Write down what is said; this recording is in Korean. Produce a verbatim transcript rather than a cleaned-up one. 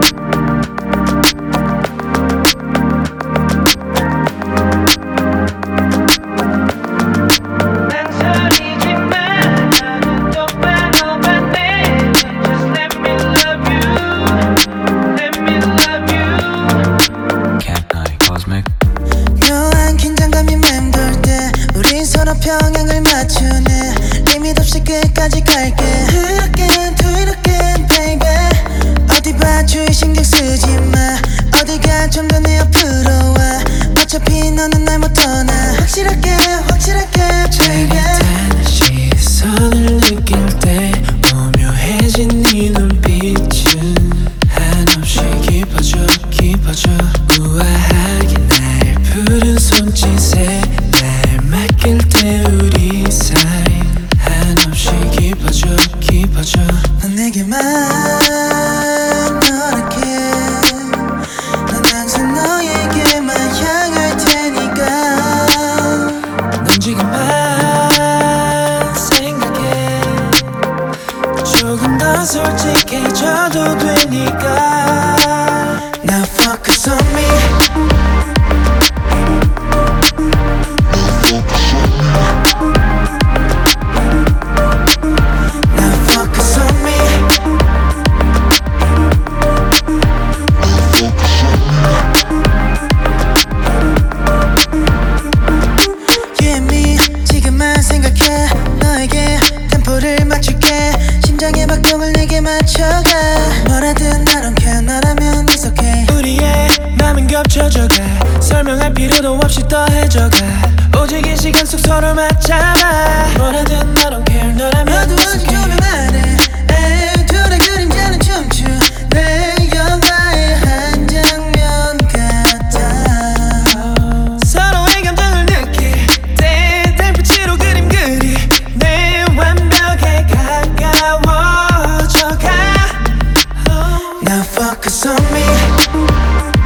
평행을 맞추네 리밋 없이 끝까지 갈게 Do it again, do it again, baby 어디 봐 주의 신경 쓰지 마 어디가 좀 더 내 옆으로 와 어차피 너는 날 못 떠나 확실하게 확실하게 baby 시선을 느낄 때 오묘해진 네 눈빛은 한없이 깊어져 깊어져 우아하게 날 푸른 손짓에 날 맡길 때 우리 사이 한없이 깊어져 깊어져 넌 내게만 너랄게 난 항상 너에게만 향할 테니까 넌 지금만 생각해 조금 더 솔직해져도 되니까 Now focus on me 생각해 너에게 템포를 맞출게 심장의 박동을 내게 맞춰가 뭐라든 I don't care 너라면 it's okay 우리의 맘은 겹쳐져가 설명할 필요도 없이 더해져가 오직 이 시간 속 서로 맞잡아 뭐라든 I don't care 너라면 너도 it's 어디 okay 조명 아래 에이 둘의 그림자는 춤추 내 영화의 한 장면 같아 서로의 감정을 느낄 때 달빛으로 그림 그리 내 완벽에 가까워져가 Now focus on me